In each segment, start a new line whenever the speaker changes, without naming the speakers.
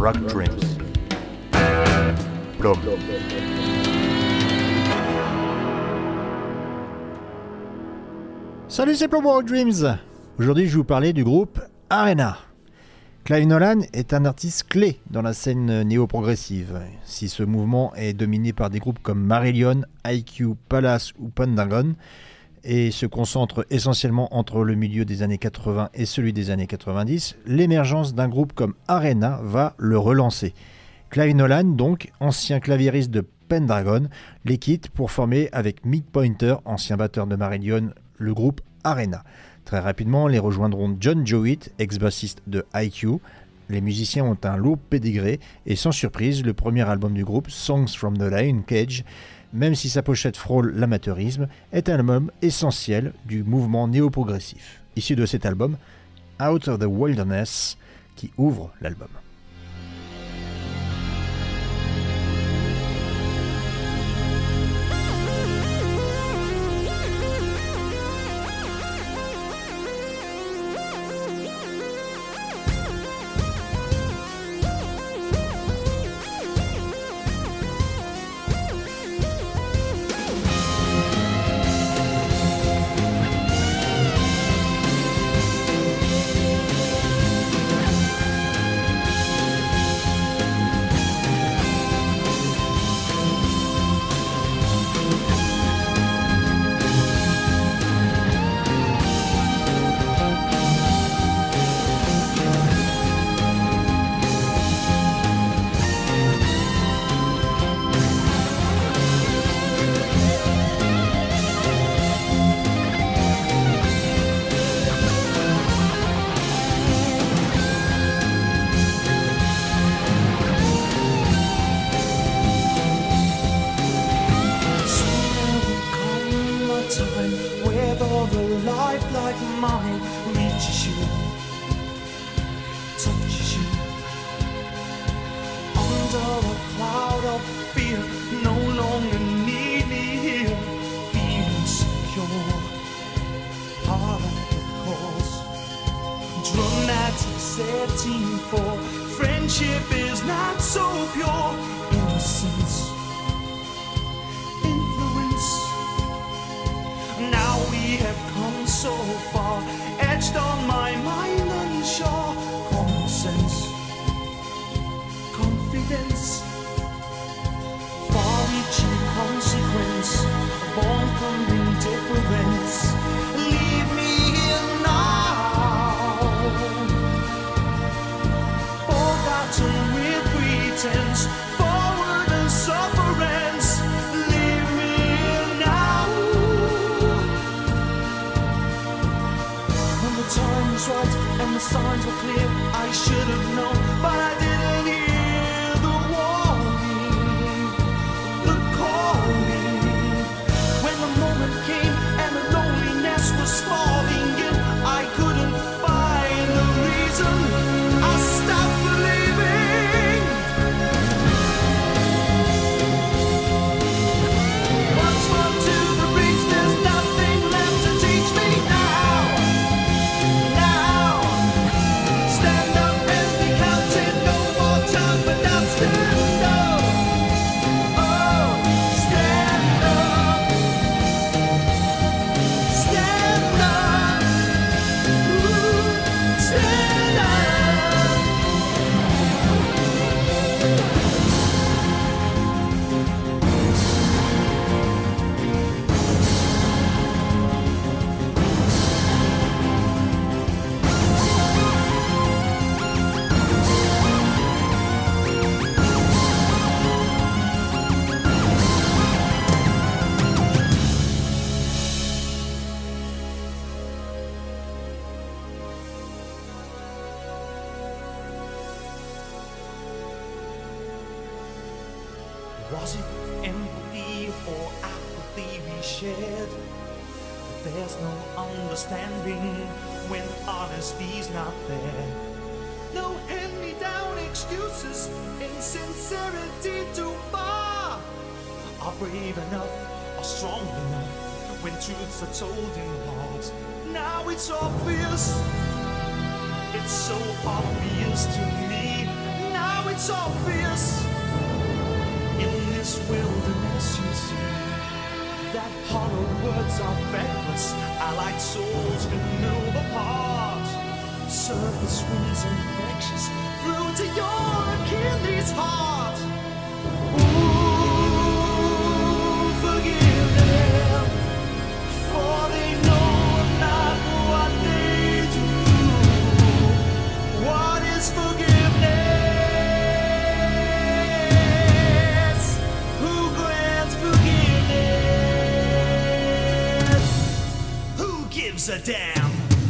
Rock Dreams. Plum.
Salut, c'est Plum Rock Dreams. Aujourd'hui, je vais vous parler du groupe Arena. Clive Nolan est un artiste clé dans la scène néo-progressive. Si ce mouvement est dominé par des groupes comme Marillion, IQ, Palace ou Pendragon et se concentre essentiellement entre le milieu des années 80 et celui des années 90, l'émergence d'un groupe comme Arena va le relancer. Clive Nolan, donc ancien claviériste de Pendragon, les quitte pour former avec Mick Pointer, ancien batteur de Marillion, le groupe Arena. Très rapidement, les rejoindront John Jowett, ex-bassiste de IQ. Les musiciens ont un lourd pédigré et sans surprise, le premier album du groupe, Songs from the Lion Cage, même si sa pochette frôle l'amateurisme, est un album essentiel du mouvement néo-progressif. Issu de cet album, Out of the Wilderness, qui ouvre l'album.
Was it empathy or apathy we shared? There's no understanding when honesty's not there. No hand-me-down excuses, insincerity too far. Are brave enough, are strong enough when truths are told in parts. Now it's obvious, it's so obvious to me. Now it's obvious. In this wilderness you see that hollow words are feckless. Allied souls can move apart. Surface winds infectious through to your Achilles heart. Ooh, forgive them, for they know not what they do. What is forgiveness? Who grants forgiveness? Who gives a damn?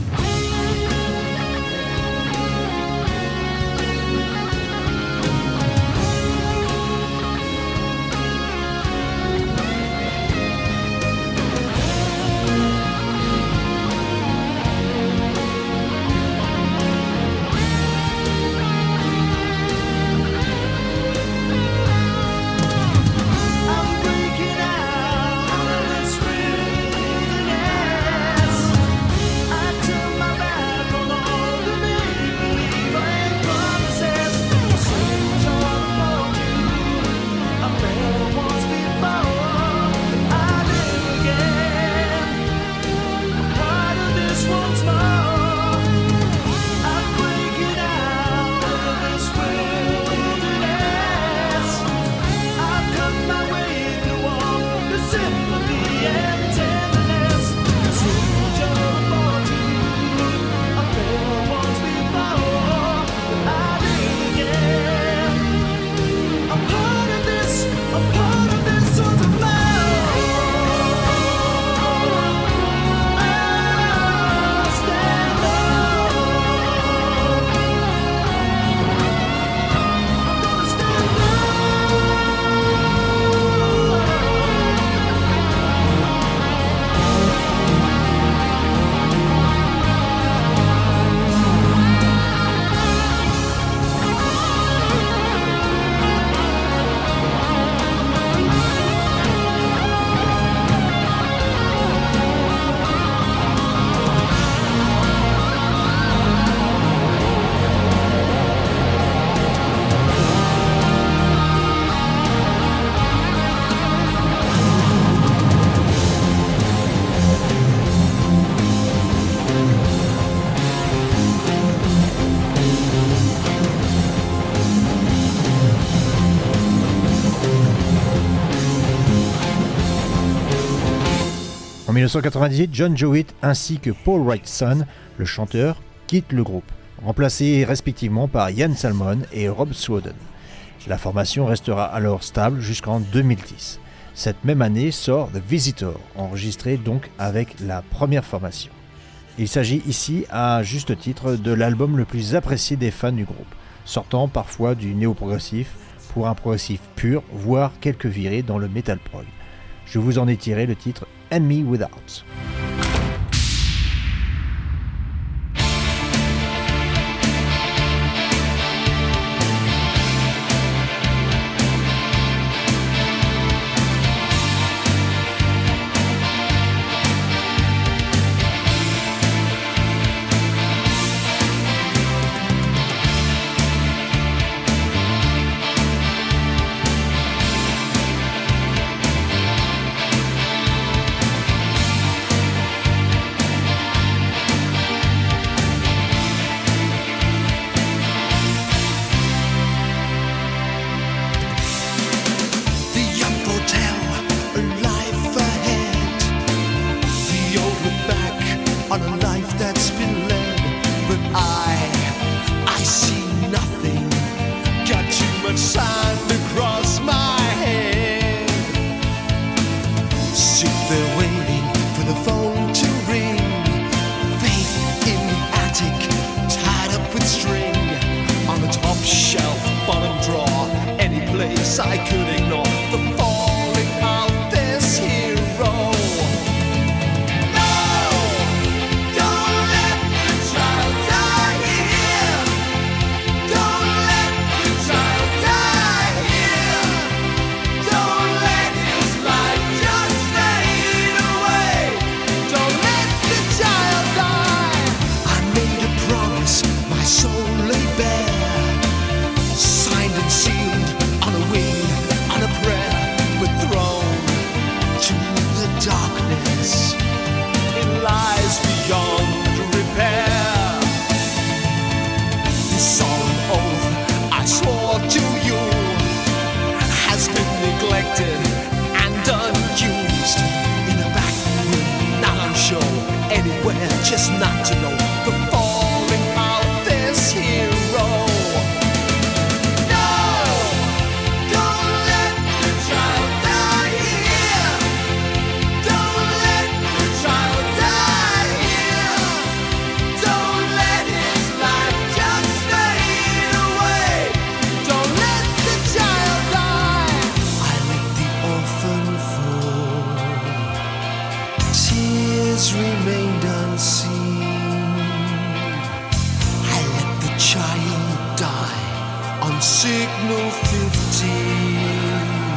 En 1998, John Jowett ainsi que Paul Wrightson, le chanteur, quittent le groupe, remplacés respectivement par Ian Salmon et Rob Swodon. La formation restera alors stable jusqu'en 2010. Cette même année sort The Visitor, enregistré donc avec la première formation. Il s'agit ici, à juste titre, de l'album le plus apprécié des fans du groupe, sortant parfois du néo-progressif pour un progressif pur, voire quelques virées dans le metal prog. Je vous en ai tiré le titre And Me Without.
signal 15.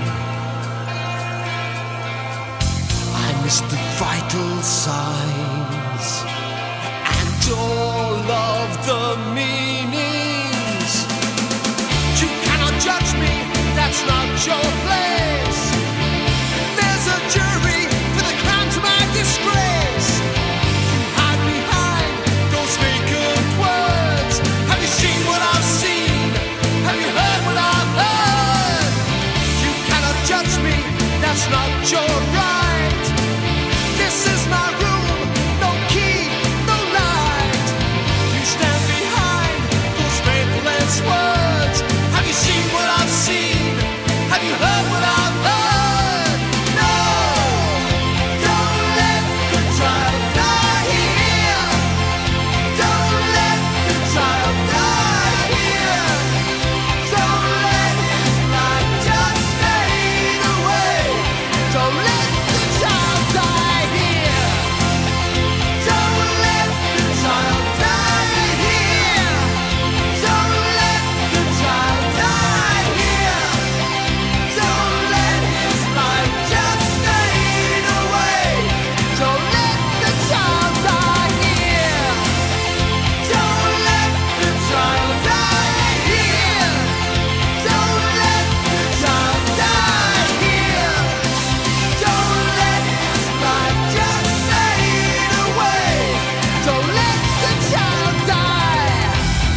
I missed the vital signs and all of the meanings. You cannot judge me, that's not your place. There's a jury for the crime to my disgrace. You hide behind those vacant words. Have you seen what I've seen? Have you heard what I've heard? You cannot judge me, that's not your right. This is my room, no key, no light. You stand behind those faithless words. Have you seen what I've seen? Have you heard what I've heard? No, don't let the child die here. Don't let the child die here. Don't let his life just fade away. Don't let the child die here. Don't let the child die here. Don't let the child die here. Don't let his life just fade away. Don't let the child die here. Don't let the child die here. Don't let the child die here. Don't let his life just fade away. Don't let the child die.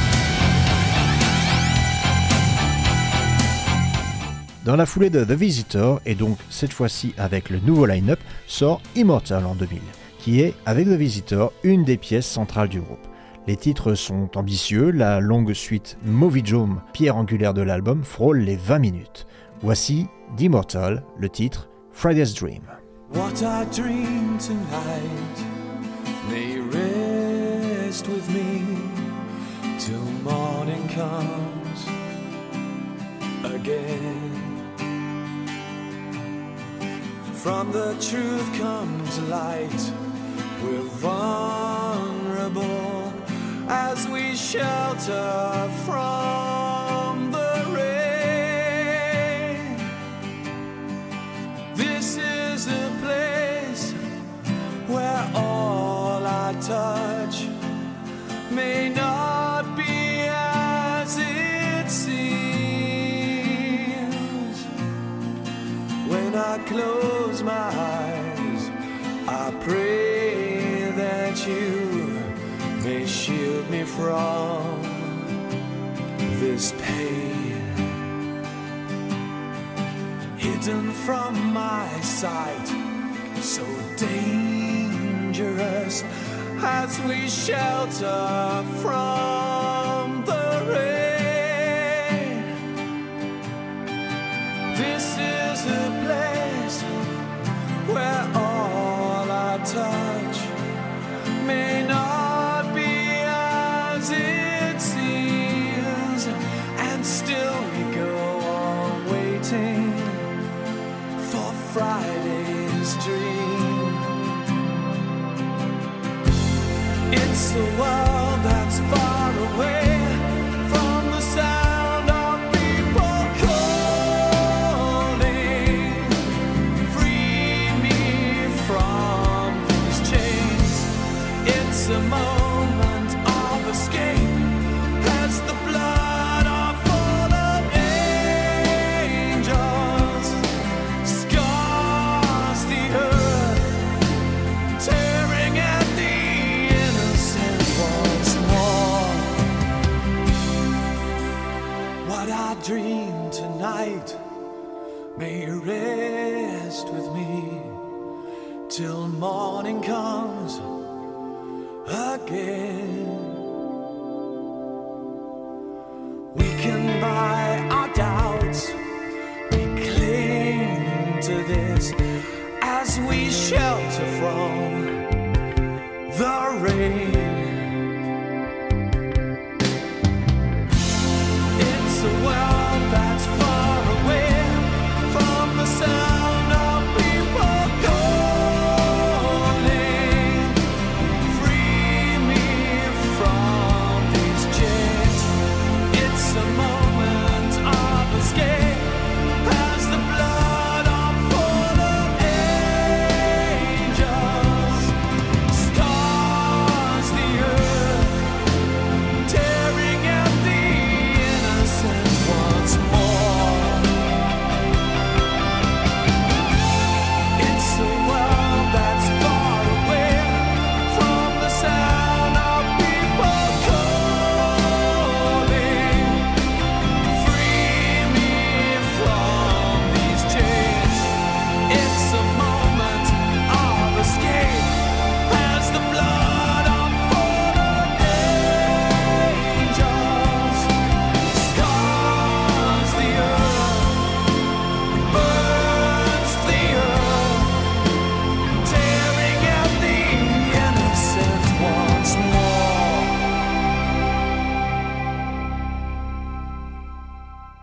Dans la foulée de The Visitor, et donc cette fois-ci avec le nouveau line-up, sort Immortal en 2000, qui est, avec The Visitor, une des pièces centrales du groupe. Les titres sont ambitieux, la longue suite Movie Dome, pierre angulaire de l'album, frôle les 20 minutes. Voici d'Immortal, le titre Friday's Dream.
What I dream tonight may rest with me till morning comes again. From the truth comes light. We're vulnerable as we shelter from the rain. This is a place where all I touch may not be as it seems. When I close my eyes, I pray that you may shield me from this pain. Hidden from my sight, so dangerous as we shelter from the rain. This is a place where all I touch may not be as it seems, and still we go on waiting for Friday's dream. It's a world that's far away from the sound of people calling. Free me from these chains. It's a moment of escape as the blood of fallen angels scars the earth, tearing at the innocent once more. What I dream tonight may rest with me till morning comes again. We can buy our doubts, we cling to this as we shelter from the rain. It's a world that's far away from the sound of people calling. Free me from these chains. It's a moment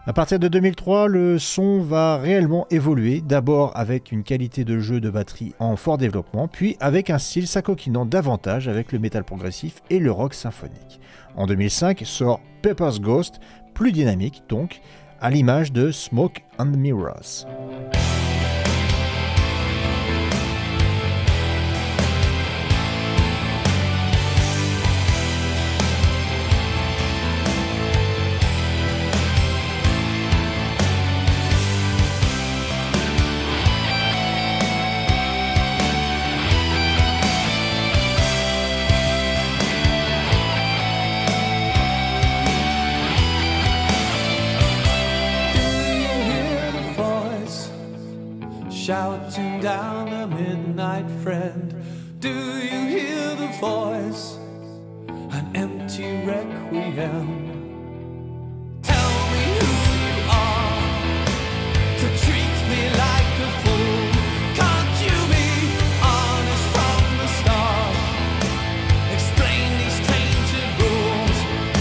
À partir de 2003, le son va réellement évoluer, d'abord avec une qualité de jeu de batterie en fort développement, puis avec un style s'acoquinant davantage avec le métal progressif et le rock symphonique. En 2005 sort Pepper's Ghost, plus dynamique donc, à l'image de Smoke and Mirrors.
Shouting down a midnight friend. Do you hear the voice? An empty requiem. Tell me who you are to treat me like a fool. Can't you be honest from the start? Explain these tainted rules.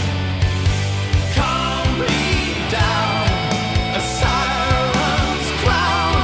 Calm me down. A siren's clown.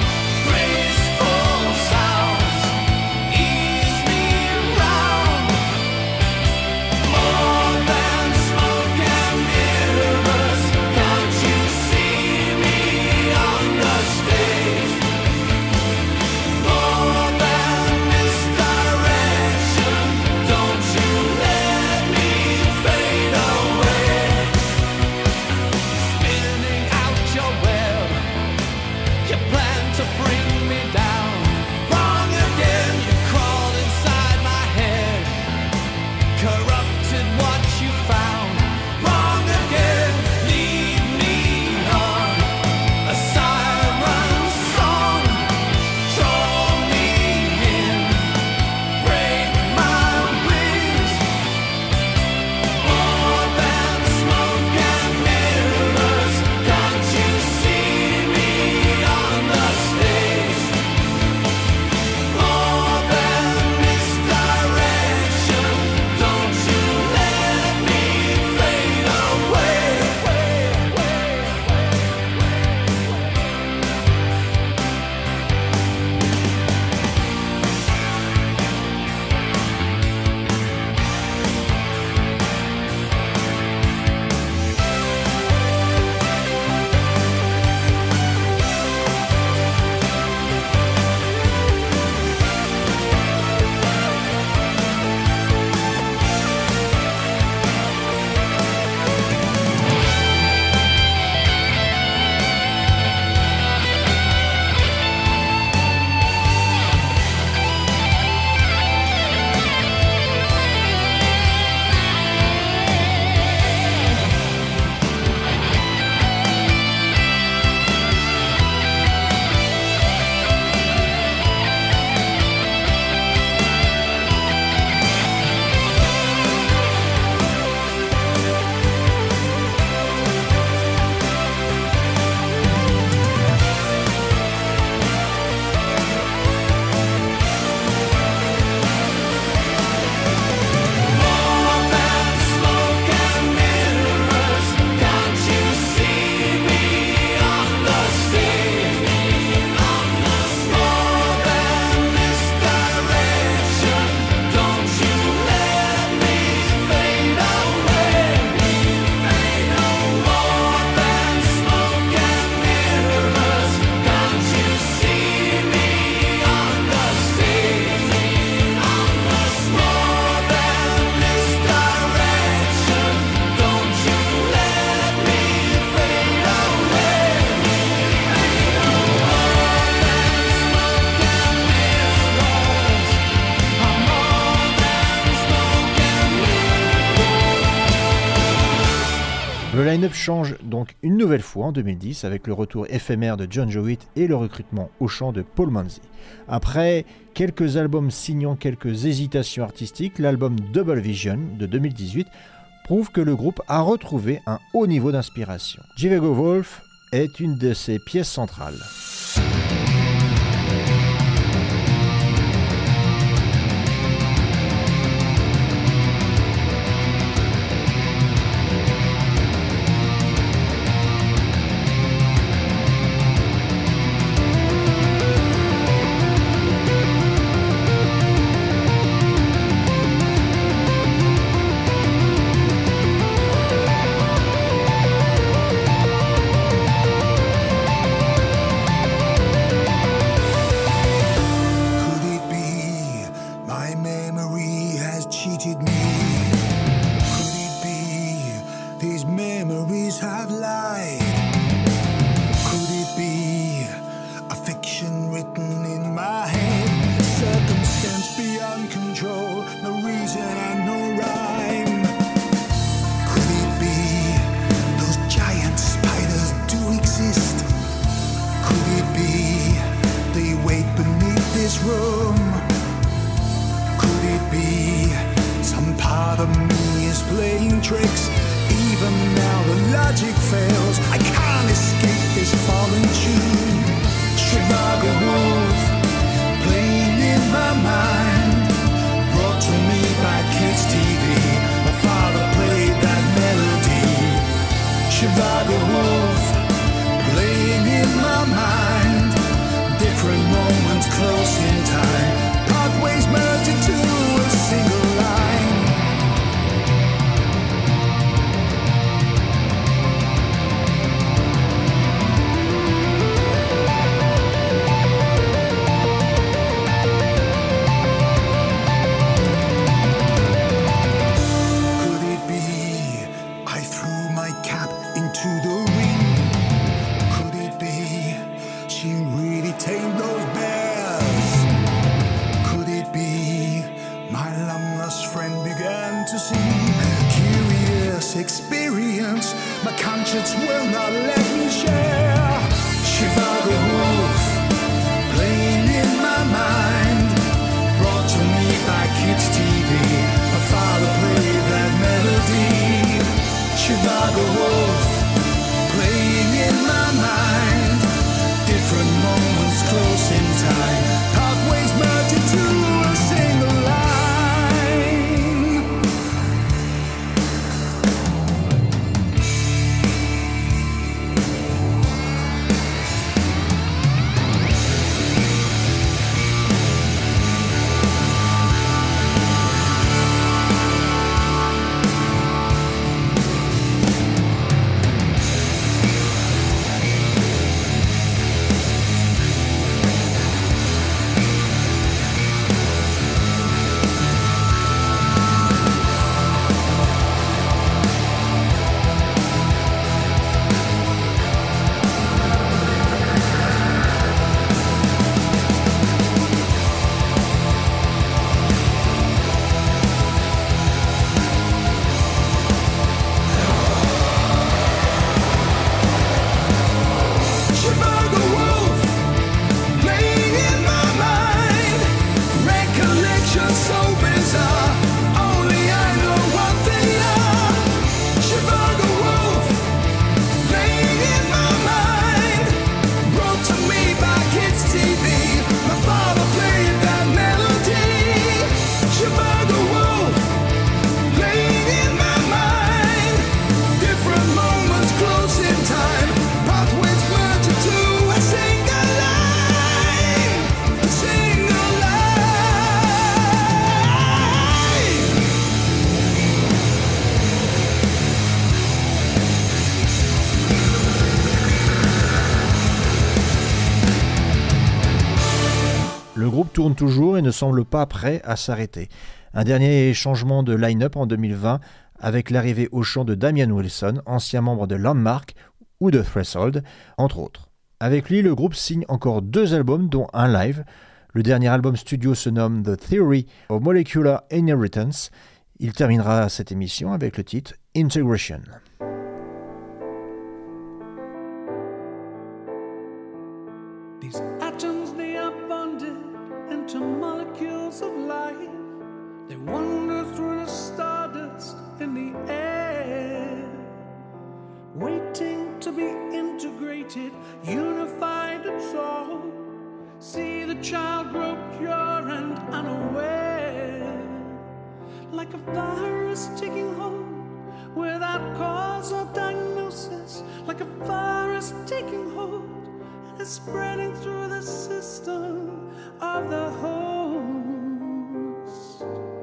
Le line-up change donc une nouvelle fois en 2010 avec le retour éphémère de John Jowett et le recrutement au chant de Paul Manzi. Après quelques albums signant quelques hésitations artistiques, l'album Double Vision de 2018 prouve que le groupe a retrouvé un haut niveau d'inspiration. Jivago Wolf est une de ses pièces centrales.
those memories have lied? Could it be a fiction written in my head? Circumstance beyond control, no reason and no rhyme. Could it be those giant spiders do exist? Could it be they wait beneath this room? Could it be some part of me is playing tricks? Even now the logic fails, I can't escape this fallen tune. Chicago Wolf, playing in my mind, brought to me by Kids TV. My father played that melody. Chicago Wolf, playing in my mind, different moments close in time, pathways merged into a single line. Experience my conscience will not let me share. Chicago Wolf, playing in my mind, brought to me by Kids TV. My father played that melody. Chicago Wolf, playing in my mind, different moments close in time, pathways merge into a single line.
Le groupe tourne toujours et ne semble pas prêt à s'arrêter. Un dernier changement de line-up en 2020 avec l'arrivée au chant de Damian Wilson, ancien membre de Landmark ou de Threshold, entre autres. Avec lui, le groupe signe encore 2 albums, dont un live. Le dernier album studio se nomme The Theory of Molecular Inheritance. Il terminera cette émission avec le titre Integration.
These atoms, they are bonded into molecules of life. They wander through the stardust in the air, waiting to be integrated, unified and so. See the child grow pure and unaware, like a virus taking hold without cause or diagnosis, like a virus taking hold and it's spreading through the system of the host.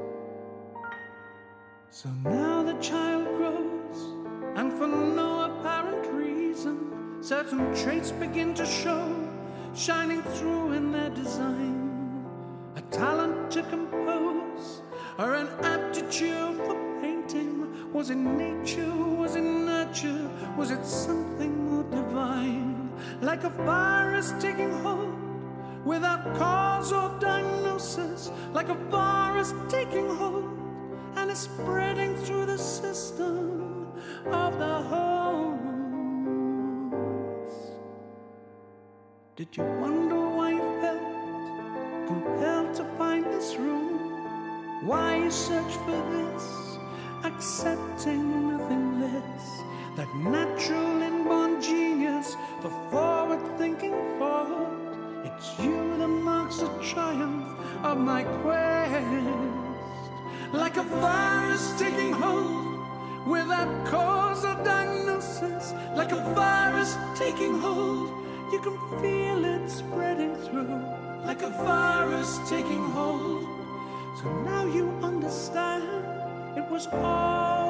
So now the child grows, and for no apparent reason, certain traits begin to show, shining through in their design. A talent to compose, or an aptitude for painting, Was it nature? Was it nurture? Was it something more divine? Like a virus taking hold without cause or diagnosis. Like a virus taking hold and it's spreading through the system of the host. Did you wonder why you felt compelled to find this room? Why you search for this, accepting nothing less? That natural inborn genius for forward-thinking thought. It's you that marks the triumph of my quest. Like a virus taking hold without cause or diagnosis. Like a virus taking hold, you can feel it spreading through. Like a virus taking hold. So now you understand, it was all